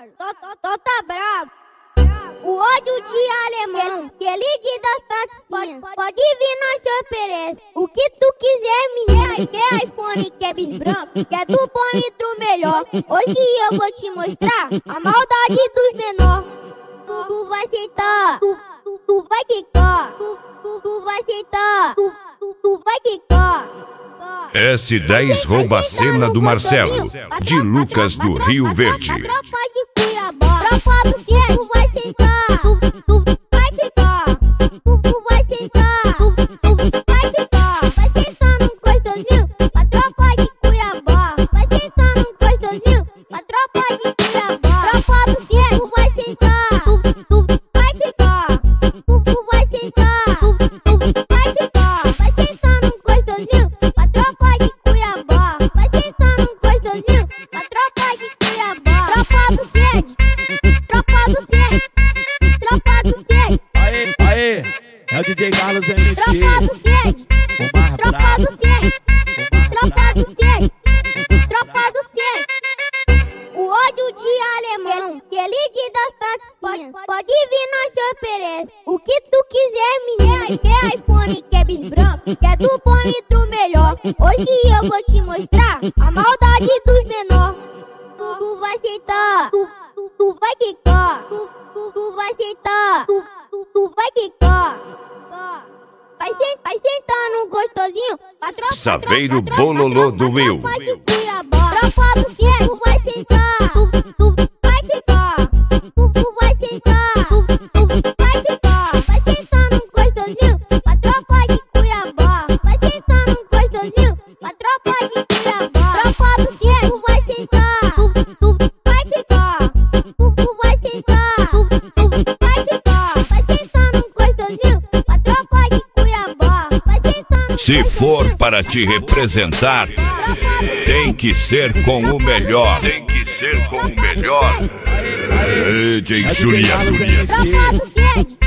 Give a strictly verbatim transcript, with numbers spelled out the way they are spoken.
Tô, tô, tô tá bravo. O ódio de alemão, que ele te dá facinha. Pode, pode vir, nós te oferece o que tu quiser, menina. Quer iPhone, quer bis branco, quer do bom e do melhor. Hoje eu vou te mostrar a maldade dos menores. Tu, tu vai sentar, tu, tu, tu vai quicar, tu, tu, tu vai sentar, tu, tu, tu vai quicar. S dez rouba a cena do Marcelo, de Lucas do Rio Verde. Tropa de Cuiabá, tropa do céu, tu vai sentar, tu, tu vai quicar, tu, tu vai sentar, tu, tu vai quicar. Vai sentando gostosinho, pra tropa de Cuiabá. Vai sentando gostosinho, pra tropa de Cuiabá. Tropa do céu, tu vai sentar, tu, tu vai quicar, tu, tu vai sentar, tu, tu vai quicar. Vai sentando gostosinho, pra tropa de Cuiabá. Vai sentando gostosinho, pra tropa de Cuiabá. Tropa do sede, tropa do sede, tropa do sede. Aê, aê, é o D J Carlos M C. Tropa do sede, tropa do sede, tropa do sede, tropa do sede. O ódio de alemão, que ele te dá facinha. Pode, pode vir, nós te oferece o que tu quiser, menina. Quer iPhone, quer bis branco, quer do bom e do melhor. Hoje eu vou te mostrar a maldade dos menores. Tu, tu vai sentar, tu, tu, tu vai quicar, tu, tu, tu vai sentar, tu, tu, tu vai quicar. Vai, sen, vai sentando gostosinho, pra tropa, Saveiro tropa, Bololô tropa, do Will. tropa de Cuiabá. Tropa do céu, tu vai sentar, tu, tu vai quicar, tu, tu vai sentar, tu, tu vai quicar. Vai sentando gostosinho, pra tropa de Cuiabá. Vai sentando gostosinho, pra tropa de Cuiabá. Tropa do céu, tu vai sentar, tu, tu vai quicar, tu, tu vai sentar, tu, tu vai quicar. Vai sentando gostosinho, pra tropa de Cuiabá. Vai sentando. Se for para te representar, tem que ser com o melhor. Tem que ser com o melhor. D J Julia Julia. Tropa do sede,